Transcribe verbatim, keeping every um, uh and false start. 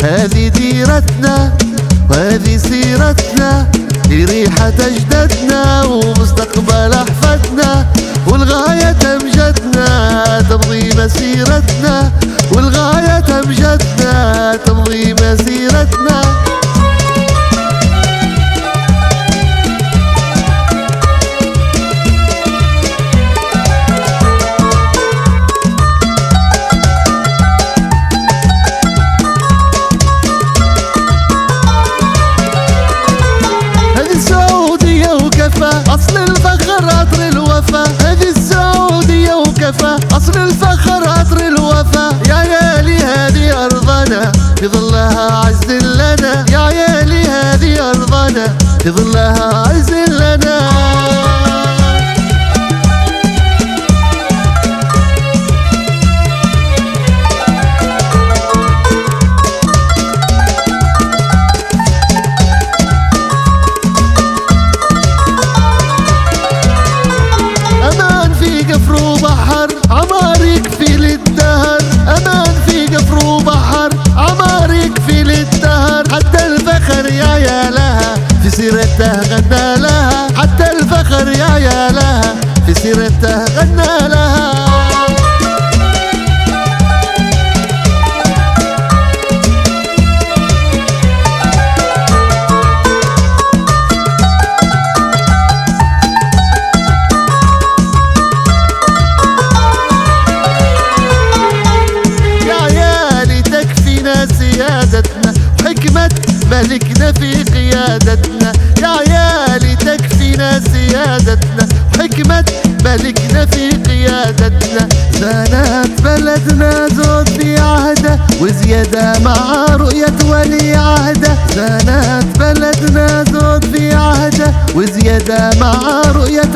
هذه ديرتنا وهذه سيرتنا، لريحة أجدادنا ومستقبل أحفادنا، والغاية أمجدنا تمضي مسيرتنا، والغاية أمجدنا تمضي مسيرتنا. أصل الفخر عطر الوفا، هذه السعودية وكفى. أصل الفخر عطر الوفا، يا عيالي هذه أرضنا في ظلها عز لنا، يا عيالي هذه أرضنا في ظلها عز لنا. عمار يكفي للدهر، أمان في قفر وبحر، عمار يكفي للدهر. حتى الفخر يا يا لها في سيرته غنى لها، حتى الفخر يا يا لها في سيرته غنى لها. سيادتنا وحكمة ملكنا في قيادتنا، يا عيالي تكفينا سيادتنا وحكمة ملكنا في قيادتنا. زانت بلدنا زود في عهده وزيادة مع رؤية ولي عهده، زانت بلدنا زود في عهده وزيادة مع رؤية